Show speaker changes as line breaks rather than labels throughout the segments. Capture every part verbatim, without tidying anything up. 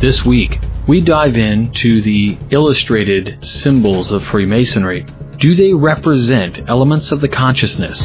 This week, we dive into the illustrated symbols of Freemasonry. Do they represent elements of the consciousness?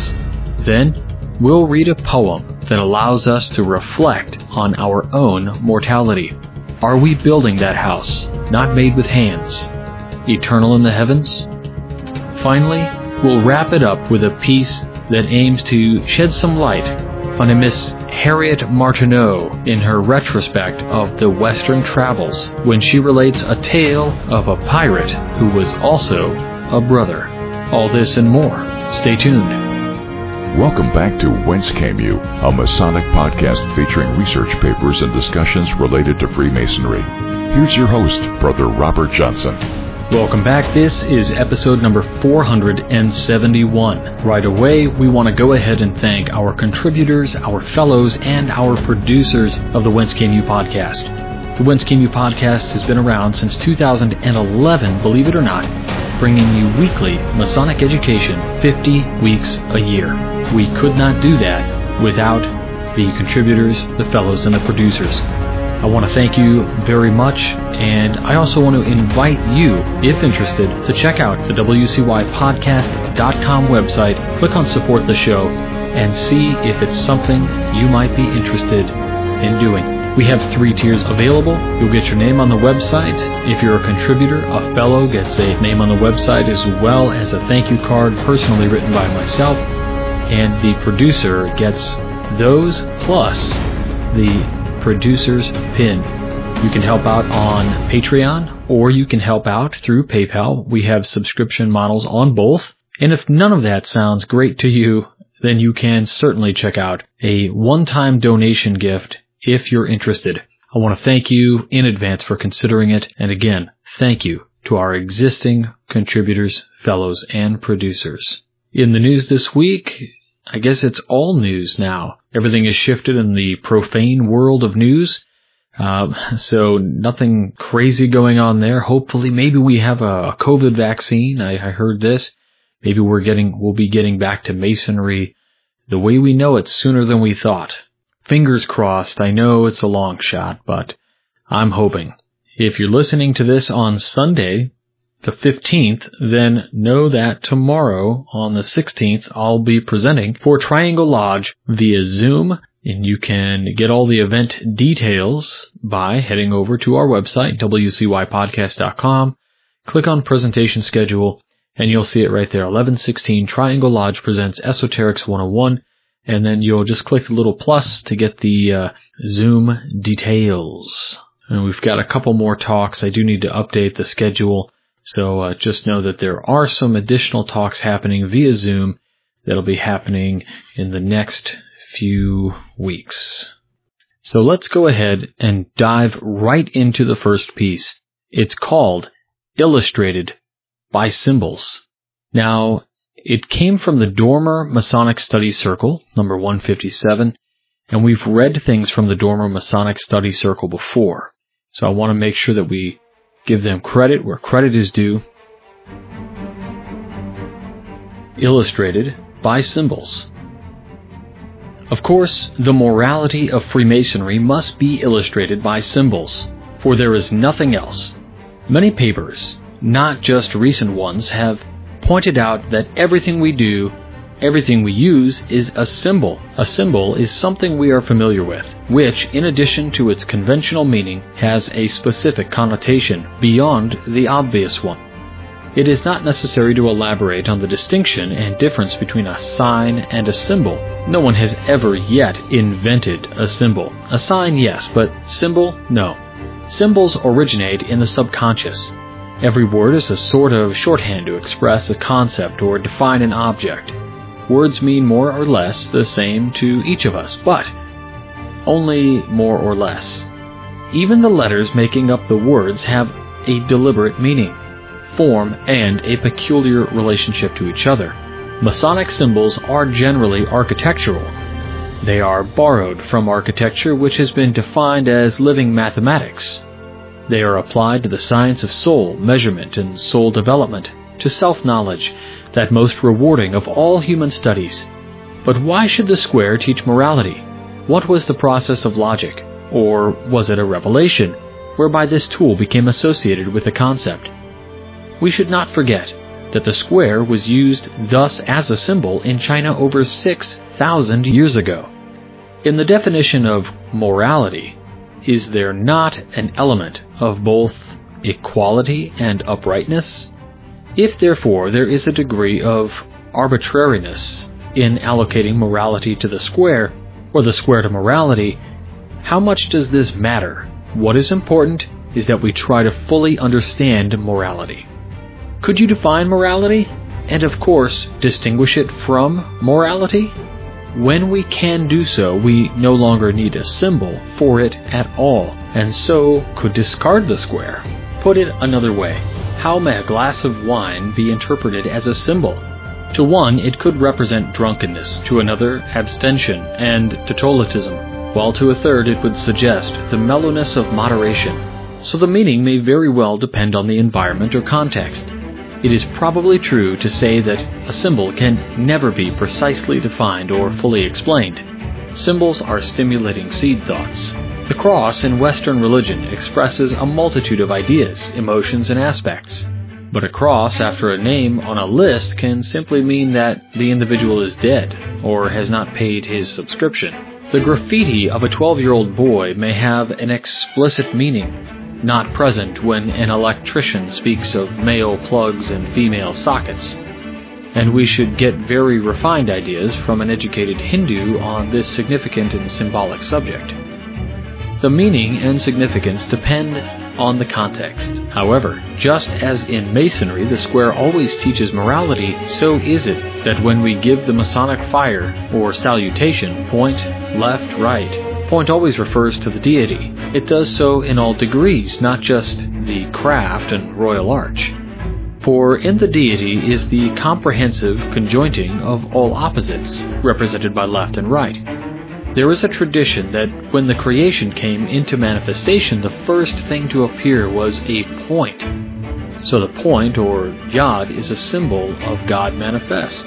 Then, we'll read a poem that allows us to reflect on our own mortality. Are we building that house, not made with hands, eternal in the heavens? Finally, we'll wrap it up with a piece that aims to shed some light on a Miss Harriet Martineau in her retrospect of the Western travels, when she relates a tale of a pirate who was also a brother. All this and more. Stay tuned.
Welcome back to Whence Came You, a Masonic podcast featuring research papers and discussions related to Freemasonry. Here's your host, Brother Robert Johnson.
Welcome back. This is episode number four hundred seventy-one. Right away, we want to go ahead and thank our contributors, our fellows, and our producers of the Whence Came You podcast. The Whence Came You podcast has been around since two thousand eleven, believe it or not, bringing you weekly Masonic education fifty weeks a year. We could not do that without the contributors, the fellows, and the producers. I want to thank you very much, and I also want to invite you, if interested, to check out the W C Y podcast dot com website, click on Support the Show, and see if it's something you might be interested in doing. We have three tiers available. You'll get your name on the website. If you're a contributor, a fellow gets a name on the website as well as a thank you card personally written by myself, and the producer gets those plus the producer's pin. You can help out on Patreon, or you can help out through PayPal. We have subscription models on both. And if none of that sounds great to you, then you can certainly check out a one-time donation gift if you're interested. I want to thank you in advance for considering it. And again, thank you to our existing contributors, fellows, and producers. In the news this week, I guess it's all news now. Everything is shifted in the profane world of news, uh, so nothing crazy going on there. Hopefully, maybe we have a, a COVID vaccine. I, I heard this. Maybe we're getting, we'll be getting back to Masonry the way we know it sooner than we thought. Fingers crossed. I know it's a long shot, but I'm hoping. If you're listening to this on Sunday, the fifteenth, then know that tomorrow, on the sixteenth, I'll be presenting for Triangle Lodge via Zoom, and you can get all the event details by heading over to our website, W C Y podcast dot com, click on Presentation Schedule, and you'll see it right there, eleven sixteen Triangle Lodge presents Esoterics one oh one, and then you'll just click the little plus to get the uh, Zoom details. And we've got a couple more talks. I do need to update the schedule. So uh, just know that there are some additional talks happening via Zoom that'll be happening in the next few weeks. So let's go ahead and dive right into the first piece. It's called Illustrated by Symbols. Now, it came from the Dormer Masonic Study Circle, number one fifty-seven, and we've read things from the Dormer Masonic Study Circle before. So I want to make sure that we give them credit where credit is due. Illustrated by Symbols. Of course, the morality of Freemasonry must be illustrated by symbols, for there is nothing else. Many papers, not just recent ones, have pointed out that everything we do, everything we use is a symbol. A symbol is something we are familiar with, which, in addition to its conventional meaning, has a specific connotation beyond the obvious one. It is not necessary to elaborate on the distinction and difference between a sign and a symbol. No one has ever yet invented a symbol. A sign, yes, but symbol, no. Symbols originate in the subconscious. Every word is a sort of shorthand to express a concept or define an object. Words mean more or less the same to each of us, but only more or less. Even the letters making up the words have a deliberate meaning, form, and a peculiar relationship to each other. Masonic symbols are generally architectural. They are borrowed from architecture, which has been defined as living mathematics. They are applied to the science of soul, measurement, and soul development, to self-knowledge, that most rewarding of all human studies. But why should the square teach morality? What was the process of logic? Or was it a revelation? whereby this tool became associated with the concept. We should not forget that the square was used thus as a symbol in China over six thousand years ago. In the definition of morality, is there not an element of both equality and uprightness? If therefore there is a degree of arbitrariness in allocating morality to the square, or the square to morality, how much does this matter? What is important is that we try to fully understand morality. Could you define morality? And of course, distinguish it from morality? When we can do so, we no longer need a symbol for it at all, and so could discard the square. Put it another way, how may a glass of wine be interpreted as a symbol? To one, it could represent drunkenness, to another, abstention and teetotulism, while to a third it would suggest the mellowness of moderation. So the meaning may very well depend on the environment or context. It is probably true to say that a symbol can never be precisely defined or fully explained. Symbols are stimulating seed thoughts. The cross in Western religion expresses a multitude of ideas, emotions, and aspects. But a cross after a name on a list can simply mean that the individual is dead or has not paid his subscription. The graffiti of a twelve-year-old boy may have an explicit meaning, not present when an electrician speaks of male plugs and female sockets. And we should get very refined ideas from an educated Hindu on this significant and symbolic subject. The meaning and significance depend on the context. However, just as in Masonry the square always teaches morality, so is it that when we give the Masonic fire or salutation, point, left, right, point always refers to the deity. It does so in all degrees, not just the craft and royal arch. For in the deity is the comprehensive conjointing of all opposites, represented by left and right. There is a tradition that when the creation came into manifestation, the first thing to appear was a point. So the point, or yod, is a symbol of God manifest.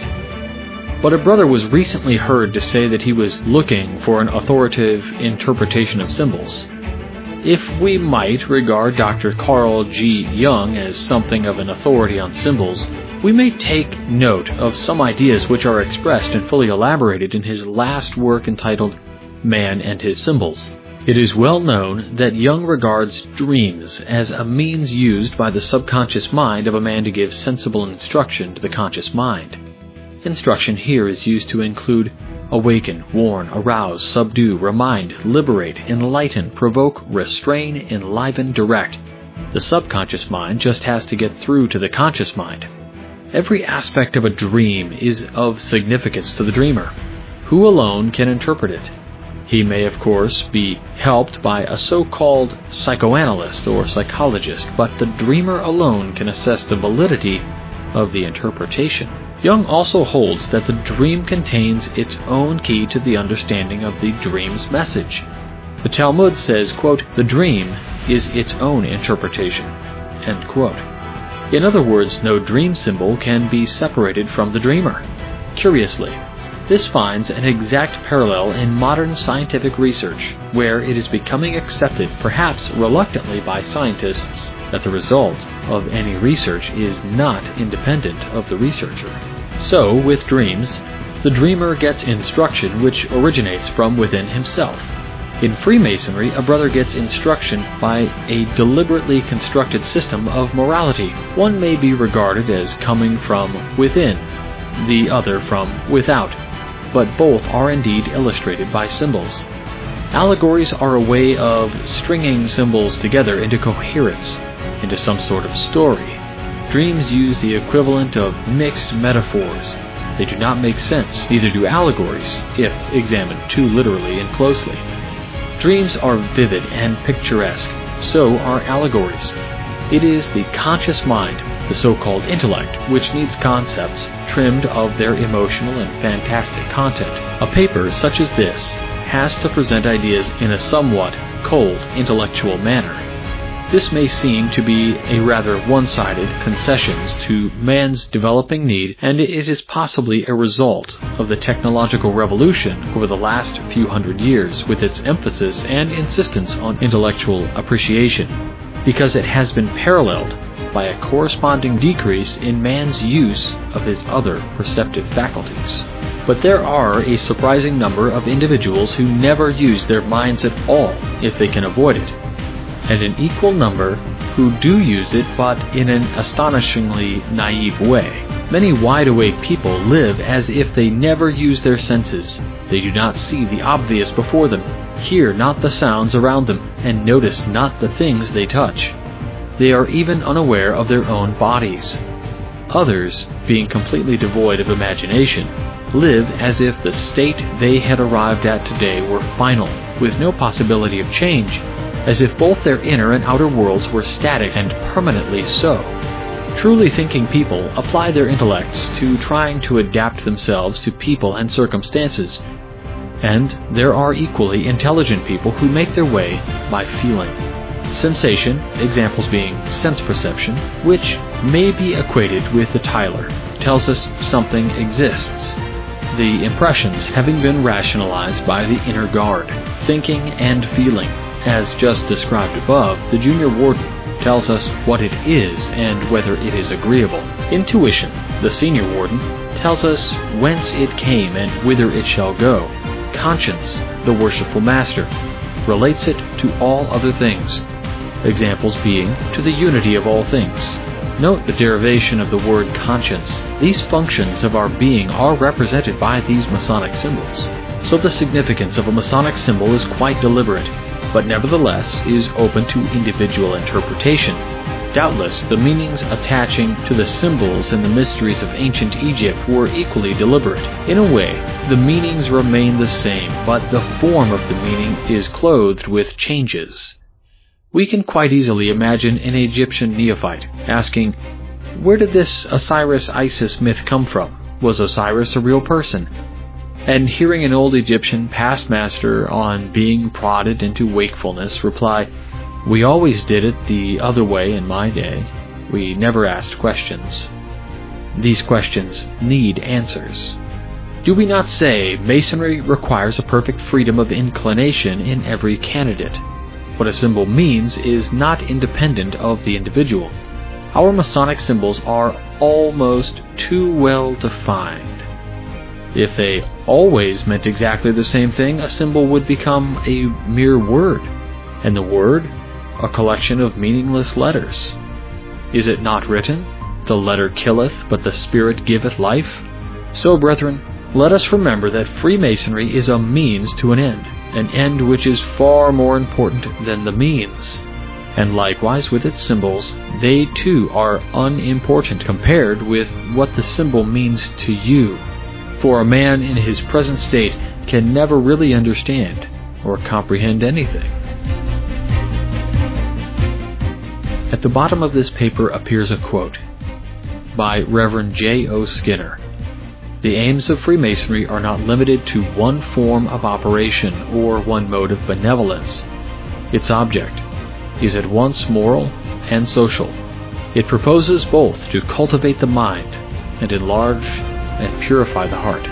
But a brother was recently heard to say that he was looking for an authoritative interpretation of symbols. If we might regard Doctor Carl G. Jung as something of an authority on symbols, we may take note of some ideas which are expressed and fully elaborated in his last work entitled Man and His Symbols. It is well known that Jung regards dreams as a means used by the subconscious mind of a man to give sensible instruction to the conscious mind. Instruction here is used to include awaken, warn, arouse, subdue, remind, liberate, enlighten, provoke, restrain, enliven, direct. The subconscious mind just has to get through to the conscious mind. Every aspect of a dream is of significance to the dreamer, who alone can interpret it. He may, of course, be helped by a so-called psychoanalyst or psychologist, but the dreamer alone can assess the validity of the interpretation. Jung also holds that the dream contains its own key to the understanding of the dream's message. The Talmud says, quote, "The dream is its own interpretation," end quote. In other words, no dream symbol can be separated from the dreamer. Curiously, this finds an exact parallel in modern scientific research, where it is becoming accepted, perhaps reluctantly by scientists, that the result of any research is not independent of the researcher. So, with dreams, the dreamer gets instruction which originates from within himself. In Freemasonry, a brother gets instruction by a deliberately constructed system of morality. One may be regarded as coming from within, the other from without, but both are indeed illustrated by symbols. Allegories are a way of stringing symbols together into coherence, into some sort of story. Dreams use the equivalent of mixed metaphors. They do not make sense, neither do allegories, if examined too literally and closely. Dreams are vivid and picturesque, so are allegories. It is the conscious mind, the so-called intellect, which needs concepts trimmed of their emotional and fantastic content. A paper such as this has to present ideas in a somewhat cold, intellectual manner. This may seem to be a rather one-sided concession to man's developing need, and it is possibly a result of the technological revolution over the last few hundred years, with its emphasis and insistence on intellectual appreciation, because it has been paralleled by a corresponding decrease in man's use of his other perceptive faculties. But there are a surprising number of individuals who never use their minds at all if they can avoid it, and an equal number who do use it but in an astonishingly naive way. Many wide-awake people live as if they never use their senses. They do not see the obvious before them, hear not the sounds around them, and notice not the things they touch. They are even unaware of their own bodies. Others, being completely devoid of imagination, live as if the state they had arrived at today were final, with no possibility of change, as if both their inner and outer worlds were static and permanently so. Truly thinking people apply their intellects to trying to adapt themselves to people and circumstances, and there are equally intelligent people who make their way by feeling. Sensation, examples being sense perception, which may be equated with the Tyler, tells us something exists. The impressions having been rationalized by the inner guard, thinking and feeling. As just described above, the junior warden tells us what it is and whether it is agreeable. Intuition, the senior warden, tells us whence it came and whither it shall go. Conscience, the worshipful master, relates it to all other things. Examples being to the unity of all things. Note the derivation of the word conscience. These functions of our being are represented by these Masonic symbols. So the significance of a Masonic symbol is quite deliberate, but nevertheless is open to individual interpretation. Doubtless, the meanings attaching to the symbols and the mysteries of ancient Egypt were equally deliberate. In a way, the meanings remain the same, but the form of the meaning is clothed with changes. We can quite easily imagine an Egyptian neophyte asking, where did this Osiris-Isis myth come from? Was Osiris a real person? And hearing an old Egyptian past master on being prodded into wakefulness reply, we always did it the other way in my day. We never asked questions. These questions need answers. Do we not say Masonry requires a perfect freedom of inclination in every candidate? What a symbol means is not independent of the individual. Our Masonic symbols are almost too well defined. If they always meant exactly the same thing, a symbol would become a mere word, and the word a collection of meaningless letters. Is it not written, the letter killeth, but the spirit giveth life? So, brethren, let us remember that Freemasonry is a means to an end, an end which is far more important than the means. And likewise with its symbols, they too are unimportant compared with what the symbol means to you. For a man in his present state can never really understand or comprehend anything. At the bottom of this paper appears a quote by Reverend J O Skinner. The aims of Freemasonry are not limited to one form of operation or one mode of benevolence. Its object is at once moral and social. It proposes both to cultivate the mind and enlarge and purify the heart.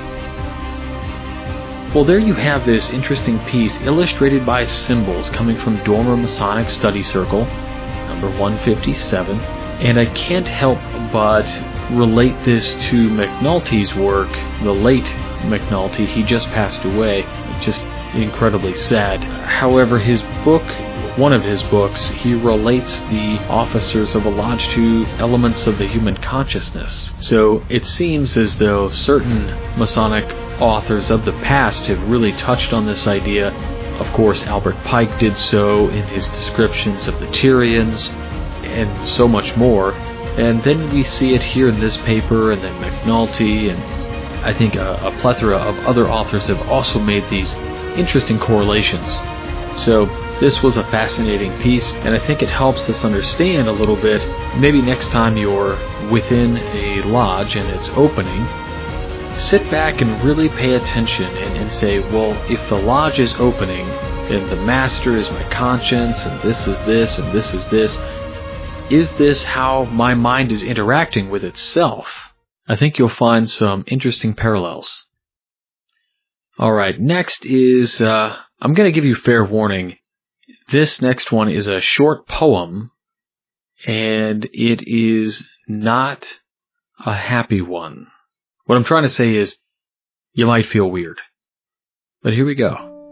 Well, there you have this interesting piece illustrated by symbols coming from Dormer Masonic Study Circle, number one fifty-seven, and I can't help but relate this to McNulty's work, the late McNulty. He just passed away, just incredibly sad. However, his book, one of his books, he relates the officers of a lodge to elements of the human consciousness. So it seems as though certain Masonic authors of the past have really touched on this idea. Of course, Albert Pike did so in his descriptions of the Tyrians and so much more. And then we see it here in this paper, and then McNulty, and I think a, a plethora of other authors have also made these interesting correlations. So this was a fascinating piece, and I think it helps us understand a little bit. Maybe next time you're within a lodge and it's opening, sit back and really pay attention and, and say, well, if the lodge is opening, and the master is my conscience, and this is this, and this is this. Is this how my mind is interacting with itself? I think you'll find some interesting parallels. Alright, next is, uh, I'm going to give you fair warning. This next one is a short poem, and it is not a happy one. What I'm trying to say is, you might feel weird. But here we go.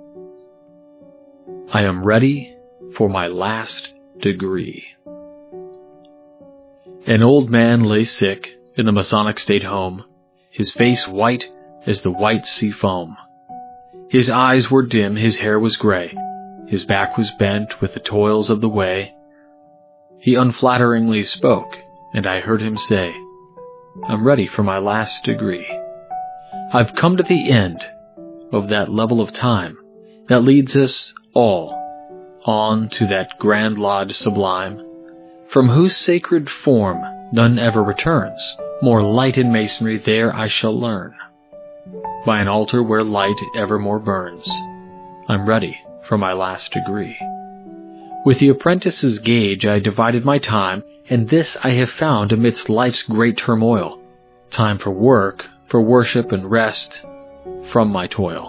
I am ready for my last degree. An old man lay sick in the Masonic State Home, his face white as the white sea foam. His eyes were dim, his hair was gray, his back was bent with the toils of the way. He unflatteringly spoke, and I heard him say, I'm ready for my last degree. I've come to the end of that level of time that leads us all on to that grand lodge sublime, from whose sacred form none ever returns. More light in masonry there I shall learn, by an altar where light evermore burns. I'm ready for my last degree. With the apprentice's gauge I divided my time, and this I have found amidst life's great turmoil. Time for work, for worship and rest from my toil.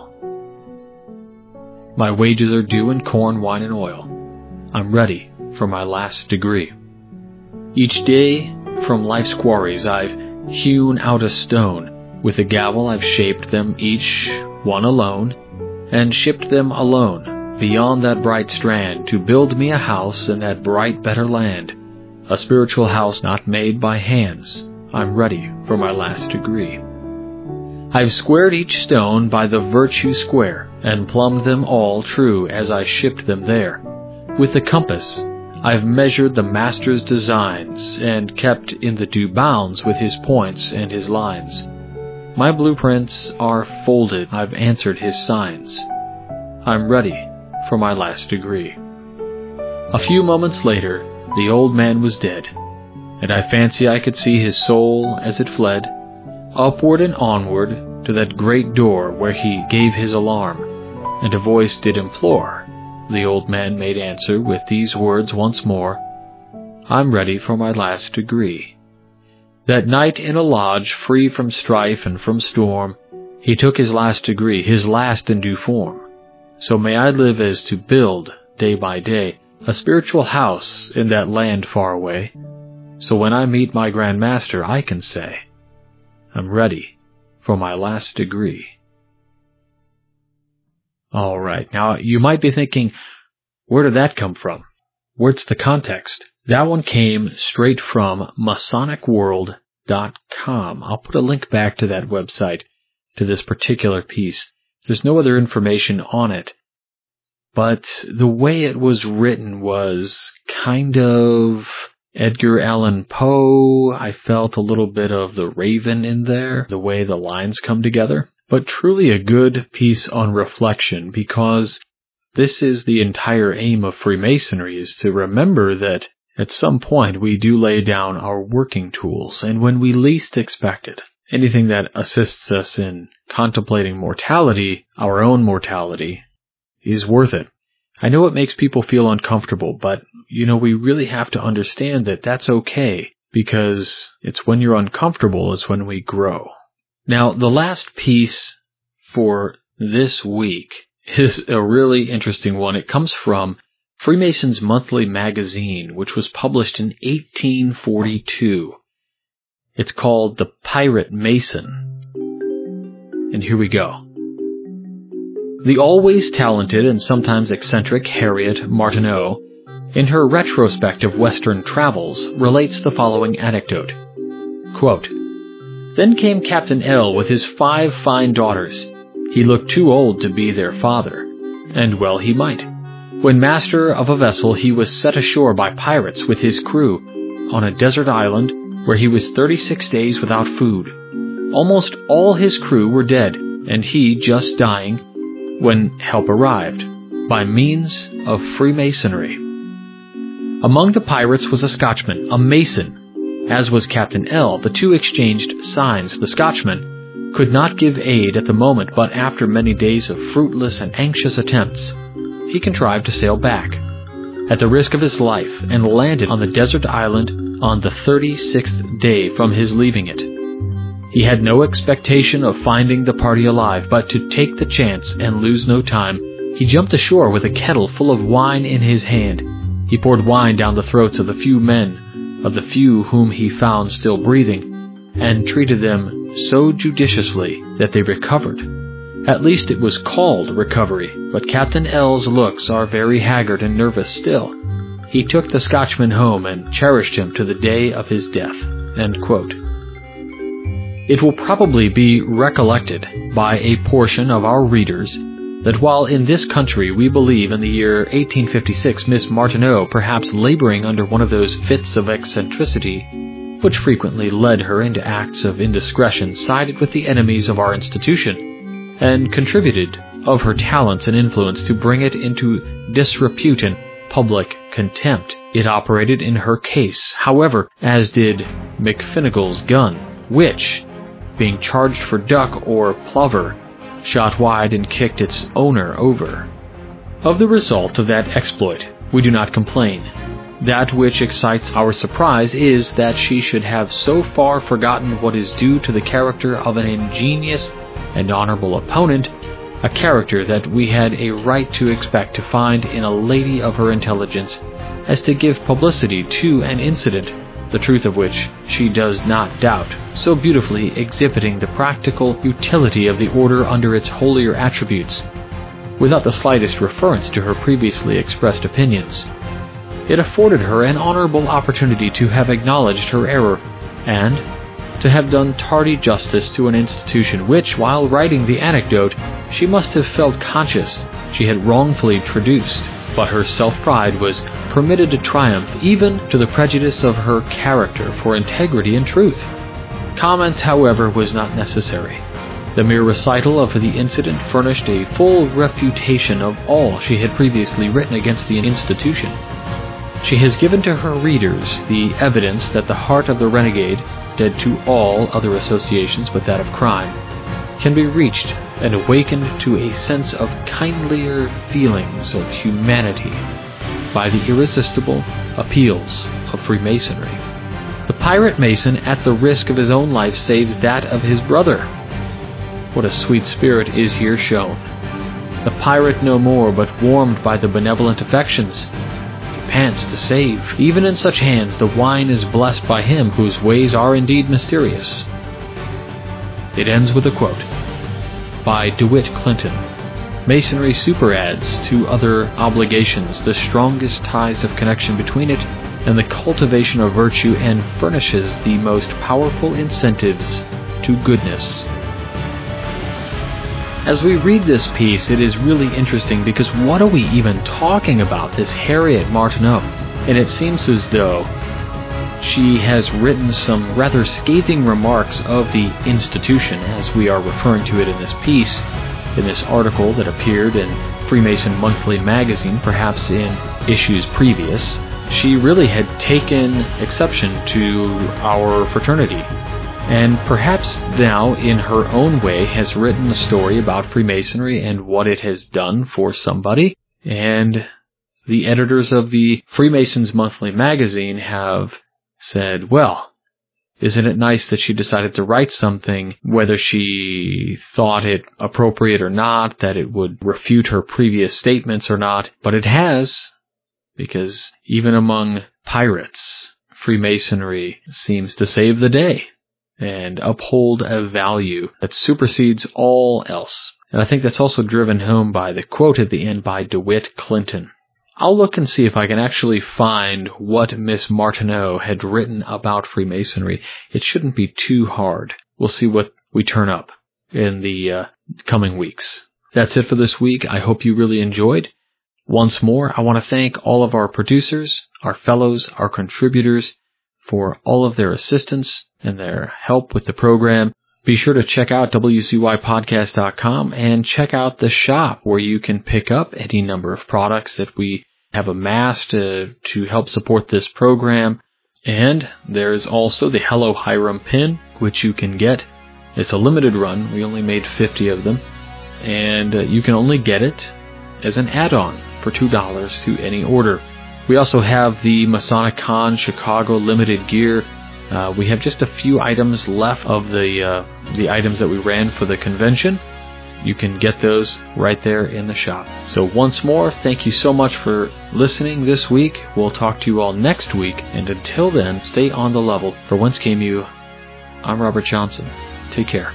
My wages are due in corn, wine, and oil. I'm ready for my last degree. Each day from life's quarries I've hewn out a stone. With a gavel I've shaped them each one alone, and shipped them alone beyond that bright strand to build me a house in that bright better land. A spiritual house not made by hands. I'm ready for my last degree. I've squared each stone by the virtue square, and plumbed them all true as I shipped them there. With the compass I've measured the master's designs, and kept in the due bounds with his points and his lines. My blueprints are folded, I've answered his signs. I'm ready for my last degree. A few moments later, the old man was dead, and I fancy I could see his soul as it fled, upward and onward to that great door where he gave his alarm, and a voice did implore. The old man made answer with these words once more, I'm ready for my last degree. That night in a lodge, free from strife and from storm, he took his last degree, his last in due form. So may I live as to build, day by day, a spiritual house in that land far away, so when I meet my Grand Master I can say, I'm ready for my last degree. All right, now you might be thinking, where did that come from? Where's the context? That one came straight from Masonic World dot com. I'll put a link back to that website, to this particular piece. There's no other information on it, but the way it was written was kind of Edgar Allan Poe. I felt a little bit of The Raven in there, the way the lines come together. But truly a good piece on reflection, because this is the entire aim of Freemasonry, is to remember that at some point we do lay down our working tools, and when we least expect it. Anything that assists us in contemplating mortality, our own mortality, is worth it. I know it makes people feel uncomfortable, but, you know, we really have to understand that that's okay, because it's when you're uncomfortable is when we grow. Now, the last piece for this week is a really interesting one. It comes from Freemasons Monthly Magazine, which was published in eighteen forty-two. It's called The Pirate Mason. And here we go. The always talented and sometimes eccentric Harriet Martineau, in her retrospective Western travels, relates the following anecdote. Quote, Then came Captain L with his five fine daughters. He looked too old to be their father, and well he might. When master of a vessel, he was set ashore by pirates with his crew on a desert island where he was thirty-six days without food. Almost all his crew were dead, and he just dying when help arrived, by means of Freemasonry. Among the pirates was a Scotchman, a Mason. As was Captain L, the two exchanged signs. The Scotchman could not give aid at the moment, but after many days of fruitless and anxious attempts, he contrived to sail back, at the risk of his life, and landed on the desert island on the thirty-sixth day from his leaving it. He had no expectation of finding the party alive, but to take the chance and lose no time, he jumped ashore with a kettle full of wine in his hand. He poured wine down the throats of the few men, of the few whom he found still breathing, and treated them so judiciously that they recovered. At least it was called recovery, but Captain L's looks are very haggard and nervous still. He took the Scotchman home and cherished him to the day of his death." End quote. It will probably be recollected by a portion of our readers that while in this country we believe in the year eighteen fifty-six Miss Martineau perhaps laboring under one of those fits of eccentricity which frequently led her into acts of indiscretion, sided with the enemies of our institution, and contributed of her talents and influence to bring it into disrepute and public contempt. It operated in her case, however, as did McFinnigal's gun, which, being charged for duck or plover, shot wide and kicked its owner over. Of the result of that exploit, we do not complain. That which excites our surprise is that she should have so far forgotten what is due to the character of an ingenious and honorable opponent, a character that we had a right to expect to find in a lady of her intelligence, as to give publicity to an incident, the truth of which she does not doubt, so beautifully exhibiting the practical utility of the order under its holier attributes, without the slightest reference to her previously expressed opinions. It afforded her an honorable opportunity to have acknowledged her error, and to have done tardy justice to an institution which, while writing the anecdote, she must have felt conscious she had wrongfully traduced, but her self-pride was permitted to triumph even to the prejudice of her character for integrity and truth. Comment, however, was not necessary. The mere recital of the incident furnished a full refutation of all she had previously written against the institution. She has given to her readers the evidence that the heart of the renegade, dead to all other associations but that of crime, can be reached and awakened to a sense of kindlier feelings of humanity by the irresistible appeals of Freemasonry. The pirate Mason, at the risk of his own life, saves that of his brother. What a sweet spirit is here shown. The pirate no more, but warmed by the benevolent affections, pants to save. Even in such hands the wine is blessed by him whose ways are indeed mysterious. It ends with a quote by DeWitt Clinton. Masonry superadds to other obligations the strongest ties of connection between it and the cultivation of virtue, and furnishes the most powerful incentives to goodness. As we read this piece, it is really interesting because what are we even talking about, this Harriet Martineau? And it seems as though she has written some rather scathing remarks of the institution, as we are referring to it in this piece, in this article that appeared in Freemason Monthly magazine, perhaps in issues previous. She really had taken exception to our fraternity, and perhaps now, in her own way, has written a story about Freemasonry and what it has done for somebody. And the editors of the Freemasons Monthly magazine have said, well, isn't it nice that she decided to write something, whether she thought it appropriate or not, that it would refute her previous statements or not, but it has, because even among pirates, Freemasonry seems to save the day and uphold a value that supersedes all else. And I think that's also driven home by the quote at the end by DeWitt Clinton. I'll look and see if I can actually find what Miss Martineau had written about Freemasonry. It shouldn't be too hard. We'll see what we turn up in the uh, coming weeks. That's it for this week. I hope you really enjoyed. Once more, I want to thank all of our producers, our fellows, our contributors for all of their assistance and their help with the program. Be sure to check out W C Y podcast dot com and check out the shop where you can pick up any number of products that we have amassed to, to help support this program. And there's also the Hello Hiram pin, which you can get. It's a limited run. We only made fifty of them. And uh, you can only get it as an add-on for two dollars to any order. We also have the Masonic Con Chicago limited gear. Uh, we have just a few items left of the uh, the items that we ran for the convention. You can get those right there in the shop. So once more, thank you so much for listening this week. We'll talk to you all next week, and until then, stay on the level. For Whence Came You, I'm Robert Johnson. Take care.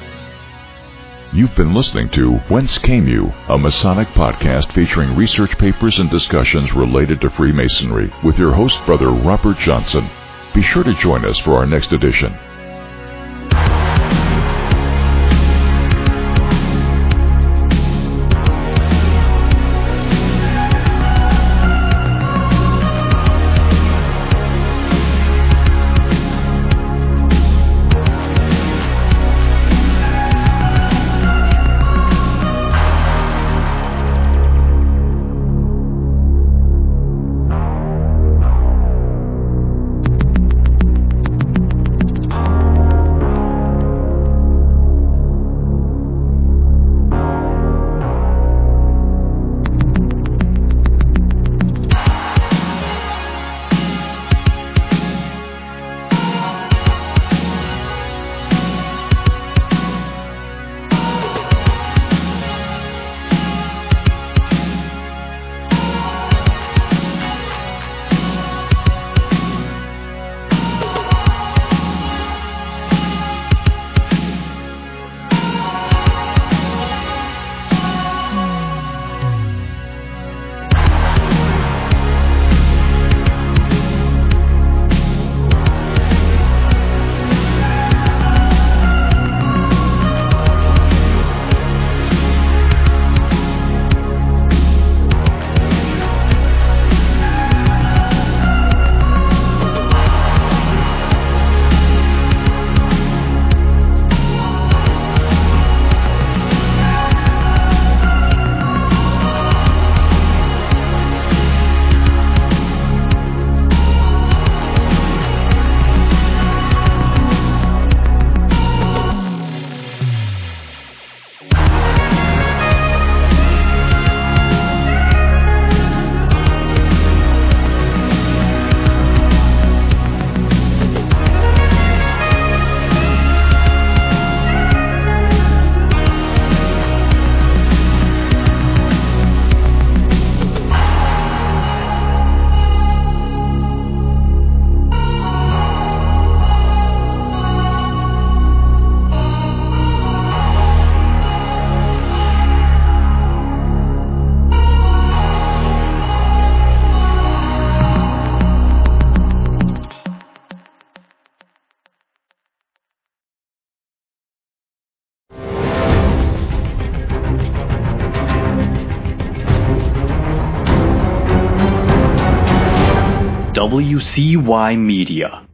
You've been listening to Whence Came You, a Masonic podcast featuring research papers and discussions related to Freemasonry with your host, Brother Robert Johnson. Be sure to join us for our next edition.
W C Y Media.